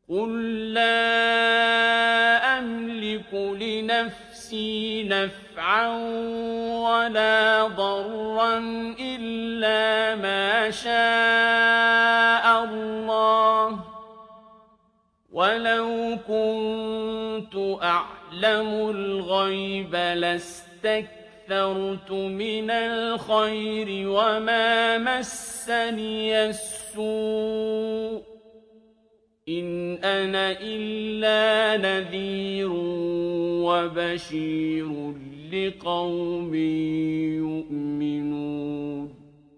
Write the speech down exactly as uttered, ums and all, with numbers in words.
قُل لَّا أَمْلِكُ لِنَفْسِي نَفْعًا وَلَا ضَرًّا إِلَّا مَا شَاءَ اللَّهُ ۗ وَلَوْ كُنتُ أَعْلَمُ الْغَيْبَ لَاسْتَكْثَرْتُ مِنَ الْخَيْرِ وَمَا مَسَّنِيَ السُّوءُ ۚ إِنْ أَنَا إِلَّا نَذِيرٌ وَبَشِيرٌ لِّقَوْمٍ يُؤْمِنُونَ